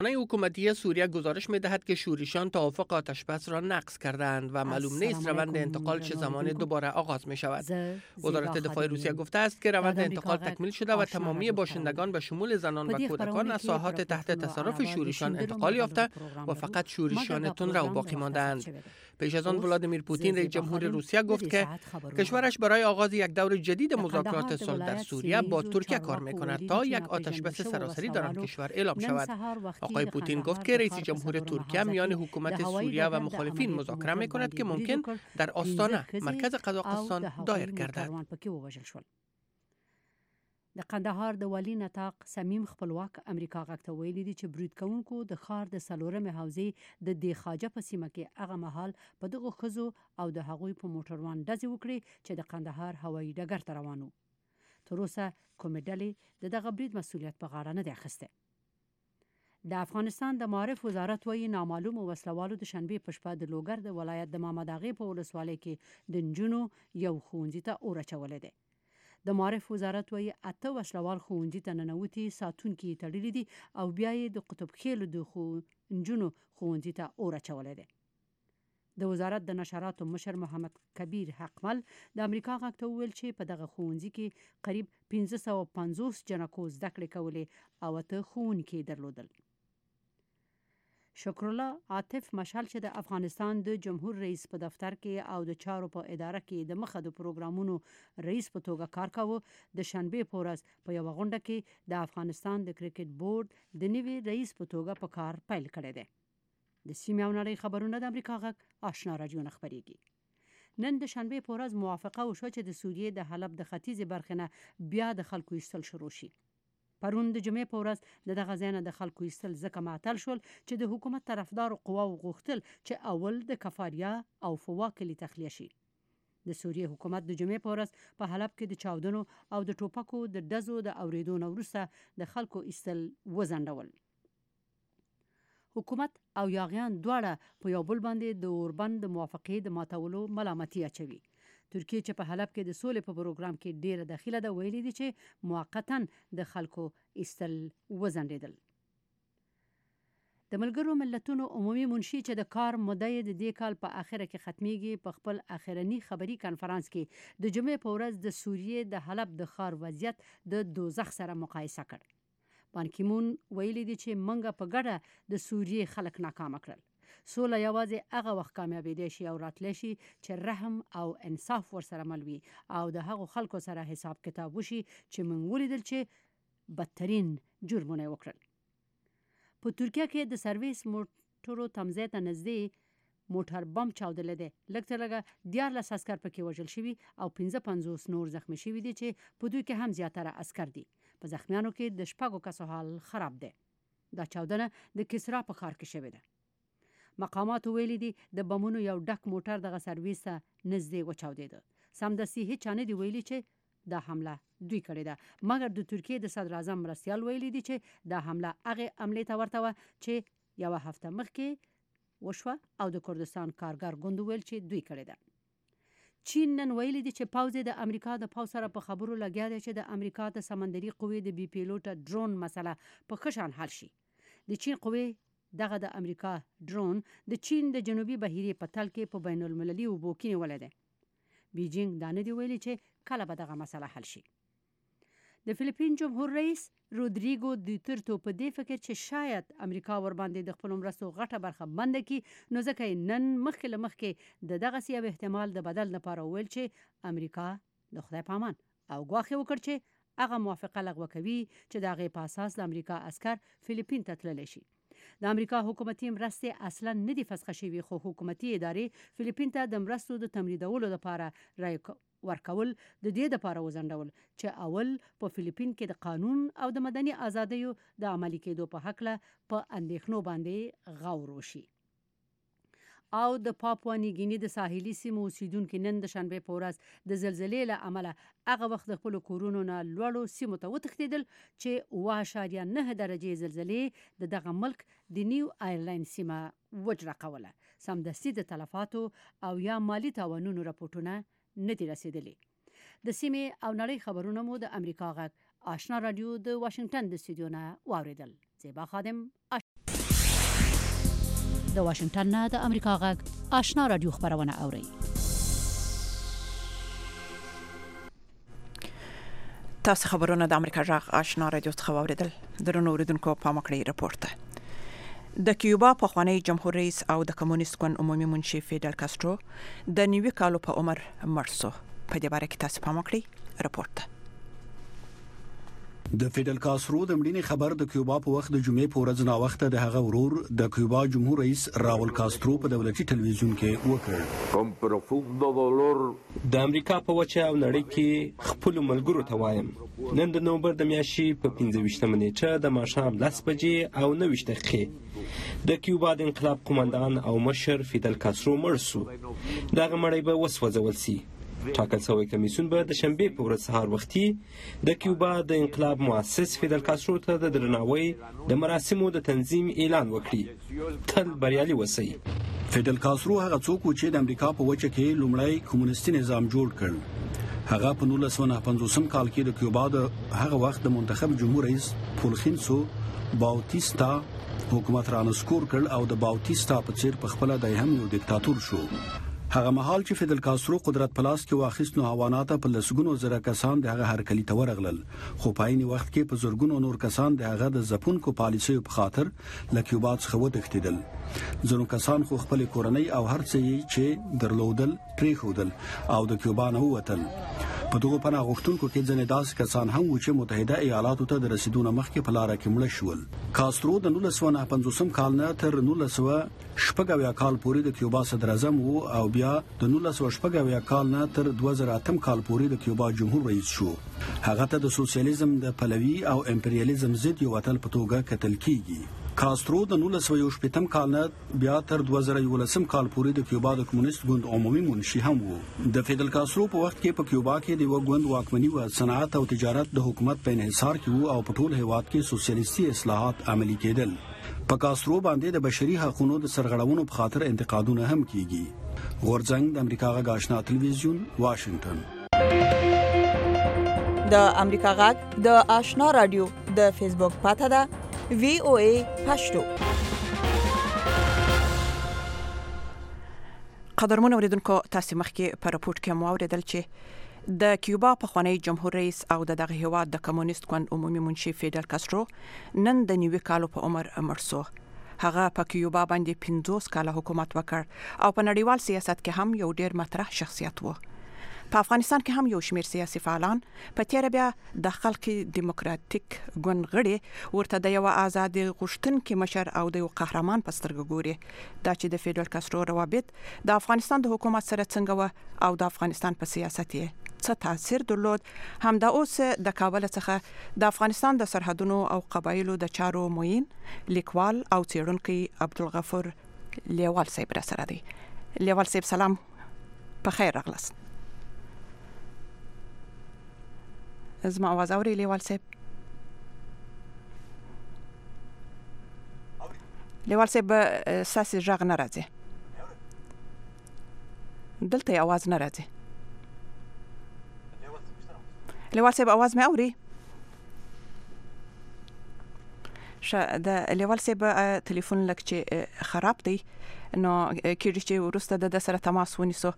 حکومتی سوریه گزارش می‌دهد که شورشیان توافق آتشبس را نقض کردند و معلوم نیست روند انتقال چه زمان دوباره آغاز می‌شود. وزارت دفاع روسیه گفته است که روند انتقال تکمیل شده و تمامی باشندگان به شمول زنان و کودکان از ساحات تحت تصرف شورشیان انتقال یافته و فقط شورشیان تندرو باقی مانده‌اند. پیش از آن ولادیمیر پوتین رئیس جمهور روسیه گفت که کشورش برای آغاز یک دور جدید مذاکرات صلح در سوریه با ترکیه کار می‌کند تا یک آتشبس سراسری در آن کشور اعلام شود. آقای پوتین گفت که رئیس جمهور ترکیه میان حکومت سوریه و مخالفین مذاکره می‌کند که ممکن در آستانه مرکز قزاقستان دایر گردد. د قندهار د والي نطاق صمیم خپلواک امریکا غږ ته ویلي دي چې برید کوونکو د ښار د څلورمې حوزې د دې خاجه په سیمه کې هغه مهال په دغو ښځو او د هغوی په موټروان ډزې وکړې چې د قندهار هوایي ډګر ته روان وو. تر اوسه کومې ډلې د دغه برید مسؤلیت په غاړه نه دی اخیستی. د افغانستان د معارف وزارت وایي نامعلومو وسلوالو د شنبې په شپه د لوګر د ولایت د محمد اغې په ولسوالۍ کې د نجونو یو ښوونځي ته اور اچولی دی. د معارف وزارت وایي 8 وسلوال ښوونځي ته ننوتي ساتونکي یې تړلي دي او بیا یې د قطب خیلو د نجونو ښوونځي ته اور اچولی دی. د وزارت د نشراتو مشر محمد کبیر حقمل د امریکا غږ ته وویل چې په دغه ښوونځي کې قریب 550 جنکو زده کړې کولې او 8 ښوونکي درلودل. شکرالله عاطف مشعل چې د افغانستان د جمهور رئیس په دفتر کې او د چارو په اداره کې د مخه د پروګرامونو رئیس په توګه کار کاوه د شنبې په ورځ په یوه غونډه کې د افغانستان د کرکټ بورډ د نوي رئیس په توګه په کار پیل کړی دی. د سیمې او نړۍ خبرونه د امریکا غږ آشنا راډیو نه خپرېږي. نن د شنبې په ورځ موافقه وشوه چې د سوریې د حلب د ختیځې برخې نه بیا د خلکو ایستل شروع شي. پرون د جمعې په ورځ د دغه ځای نه د خلکو ایستل ځکه معطل شول چې د حکومت طرفدارو قواو غوښتل چې اول د کفاریا او فوا کلي تخلیه شي. د سوریې حکومت د جمعې په ورځ په حلب کې د چاودنو او د ټوپکو د ډزو د اورېدو نه وروسته د خلکو ایستل وځنډول. حکومت او یاغیان دواړه په یو بل باندې د اوربند د موافقې د ماتولو ملامتي اچوي. ترکیه چې په حلب کې د سولې په پروګرام کې ډیره داخله ده ویلي دي چې موقتا د خلکو ایستل وځنډېدل. د ملګرو ملتونو عمومي منشي چې د کار موده یې د دې کال په اخره کې ختمیږي په خپل اخرنی خبري کانفرنس کې د جمعې په ورځ د سوریې د حلب د ښار وضعیت د دوزخ سره مقایسه کړ. بان کی مون ویلي دي چې منګه په ګډه د سوریې خلک ناکامه کړل. سوله یوازې هغه وخت کامیابېدی شي او راتلی شي چې رحم او انصاف ورسره مل وي او د هغو خلکو سره حساب کتاب وشي چې موږ ولیدل چې بدترین جرمونه وکړل. په ترکیه کې د سرویس موټرو تمځای ته نږدې موټر بم چاودلی دی. لږ تر لږه 14 عسکر پکې وژل شوي او 55 نور زخمی شوي دي چې په دوی کې هم زیاتره عسکر دي. په زخمیانو کې د 6 کسو حال خراب دی. دا چاودنه د کسرا په ښار کې شوې ده. مقاماتو ویلي دي د بمونو یو ډک موټر دغه سرویس ته نږدې وچاودېده. سمدستي هیچا نه دي ویلي چې دا حمله دوی کړې ده، مګر د ترکیې د صدر اعظم مرستیال ویلي دي چې دا حمله هغې حملې ته ورته وه چې یوه هفته مخکې وشوه او د کردستان کارګر ګوند ویل چې دوی کړې ده. چین نن ویلي دي چې پوځ د امریکا د پوځ سره په خبرو لګیا دی چې د امریکا د سمندري قوې د بي پیلوټه ډرون مسله په ښه شان حل شي. د چین قوې دغه د امریکا ډرون د چین د جنوبي بحیرې په تل کې په بین المللي اوبو کې نیولی دی. بیجینګ دا نه دی ویلي چې کله به دغه مسله حل شي. د فلیپین جمهور رئیس رودریګو دوترتو په دې فکر چې شاید امریکا ورباندې د خپلو مرستو غټه برخه بنده کړي، نو ځکه یې نن مخکې له مخکې د دغسې یو احتمال د بدل لپاره وویل چې امریکا د خدای په امان او ګواښ یې وکړ چې هغه موافقه لغوه کوي چې د هغې په اساس د امریکا عسکر فلیپین ته تللی شي. د امریکا حکومتي مرستې اصلا نه دي فسخه شوي، خو حکومتي ادارې فلیپین ته د مرستو د تمدیدولو لپاره رایې ورکول د دې لپاره وځنډول چې اول په فلیپین کې د قانون او د مدني ازادیو د عملي کېدو په هکله په اندېښنو باندې غور وشي. او د پاپوا نیګیني د ساحلي سیمو اوسیدونکي نن د شنبې په ورځ د زلزلې له امله هغه وخت د خپلو کورونو نه لوړو سیمو ته وتښتېدل چې 7.9 درجې زلزلې د دغه ملک د نیو آیرلینډ سیمه وجرقوله. سمدستي د تلفاتو او یا مالی تاوانونو راپورټونه نه دي رسېدلي. د سیمې او نړۍ خبرونه مو د امریکا غږ آشنا راډیو د واشنگټن د استودیو نه واورېدل. زیبا خادم د واشنگټن نه د امریکا غږ آشنا رادیو خبرونه اوري. تاسو خبرونه د امریکا غږ آشنا رادیو څخه واوریدل. درنو اوریدونکو په مکړی رپورټ د کیوبا پخوانی جمهور رئیس او د کمونیست ګوند عمومي منشي فیدل کاسترو د 90 کالو په عمر مړ شو. په دې باره کې تاسو په مکړی رپورټ د فیدل کاسترو د مړینې خبر د کیوبا په وخت د جمعې په ورځ نا وخت د هغه ورور د کیوبا جمهور رئیس راول کاسترو په دولتي ټلویزیون کې وکړ. د امریکا په وچه او نړۍ کې خپل ملګرو ته وایم نن د نومبر د میاشتې په 15 نیټه د ماښام 10 بجې او 9 دقیقې د کیوبا د انقلاب قومندان او مشر فیدل کاسترو مړ شو. دغه مړی به وسوځول شي. ټاکل شوی کمیسیون به د شنبې په ورځ سهار وختي د کیوبا د انقلاب مؤسس فیدل کاسترو ته د درناوي د مراسمو د تنظیم اعلان وکړي. تل بریالي وسی. فیدل کاسترو هغه څوک چې د امریکا په وچه کې لومړی کمونیستي نظام جوړ کړ. هغه په 1950 کال کې د کیوبا د هغه وخت د منتخب جمهور رئیس فولخینسو باوتیستا حکومت رانسکور کړ او د باوتیستا په څیر په خپل د هم یو دیکتاتور شو. هغه مهال چې فیدل کاسترو قدرت پلاس کې واخیست نو حیوانات په لسګونو زره کسان د هغه هرکلی ته ورغلل، خو په عین وخت کې په زورګونو نور کسان د هغه د ځپونکو پالیسیو په خاطر له کیوبا څخه وتښتیدل. ځینو کسان خو خپل کورنۍ او هر څه چې درلودل پریښودل او د کیوبا نه ووتل. په دغه پناه غوښتونکو کې ځینې داسې کسان هم و چې متحده ایالاتو ته د رسیدونه مخکې په لار کې مړه شول. کاسترو د 1950 کال نه تر 1960 کال پورې د کیوبا صدر اعظم وو او بیا د 1960 کال نه تر 2008 کال پورې د کیوبا جمهور رئیس شو. هغه ته د سوسیالیزم د پلوي او امپریالیزم ضد یو وطن په توګه کتل کیږي. کاسترو د 1980 کال نه بیا تر 2011 کال پورې د کیوبا د کمونیست ګوند عمومي منشي هم وو. د فیدل کاسترو په وخت کې په کیوبا کې د یو ګوند واکمني او صنعت او تجارت د حکومت په انحصار کې وو او په ټول هیواد کې سوسیالیستي اصلاحات عملي کېدل. په کاسترو باندې د بشري حقوقو د سرغړونو په خاطر انتقادونه هم کیږي. غورځنګ د امریکا غږ آشنا ټلویزیون واشنگټن. د امریکا غږ د آشنا رادیو د فیسبوک پاته ده VOA پښتو. قدرمن اوریدونکو تاسو مخکې په راپورټ کې مو اوریدل چې د کیوبا پخوانی جمهور رئیس او دغه هیواد د کمونیست ګوند عمومي منشي فیدل کاسترو نن د 90 کالو په عمر مړ شو. هغه په کیوبا باندې 50 کاله حکومت وکړ او په نړیوال سیاست کې هم یو ډیر مطرح شخصیت و. په افغانستان کې هم یو شمېر سیاسي فعالان په تیر بیا د خلق دیموکراتیک ګوند غړي ورته د یو آزاد غوښتونکي مشر او د یو قهرمان په سترګه ګوري. دا چې د فیدل کاسترو روابط د افغانستان د حکومت سره څنګه و او د افغانستان په سیاست یې څه تاثیر درلود، هم دا اوس د کابل څخه د افغانستان د سرحدونو او قبایلو د چارو موین لیکوال او څېړونکی عبدالغفور لیوال صاحب را سره دی. لیوال صاحب سلام، په خیر راغلاست. زما आवाज اوري لیوال صاحب؟ لیوال صاحب ساسي ژغ نه راځي، دلته आवाज نه راځي. لیوال صاحب आवाज مې اوري؟ د لیوال صاحب ټلیفون لکه چې خراب دی نو کېږي چې ورسته د سره تماس ونیسو.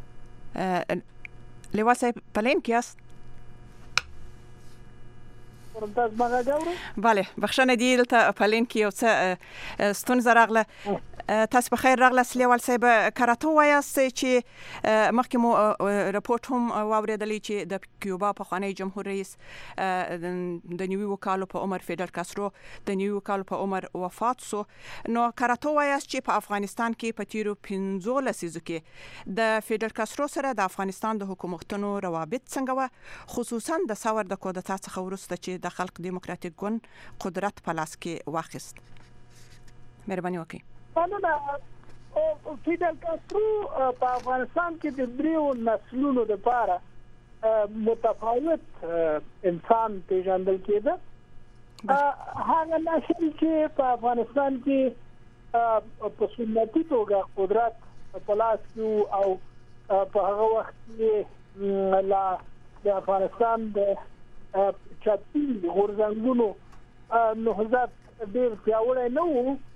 لیوال صاحب پلین کې یاست؟ بله، بخښنه دی دلته پلین کې یو څه ستونزه راغله. تاسو په خیر راغلاست لیوال صاحب. کراته وایاست چې مخکې مو راپورټ هم واوریدلی چې د کیوبا پخوانی جمهور رئیس د 90 کالو په عمر فیدل کاسترو د 90 کالو په عمر وفات شو. نو کراته وایاست چې په افغانستان کې په تیرو 15 لسیزو کې د فیدل کاسترو سره د افغانستان د حکومتونو روابط څنګه و، خصوصا د ثور د کودتا څخه وروسته چې د خلق دیموکراتیک ګوند قدرت په لاس کې واخیست. مهرباني وکړئ. فیدل کاسترو په افغانستان کې د دریو نسلونو لپاره متفاوت انسان پیژندل کېده. هغه نسل چې په افغانستان کې په سنتي توګه قدرت په لاس کې او په هغه وخت کې لا د افغانستان د چاپی غورځنګونو نهضت ډېر پیاوړی نه و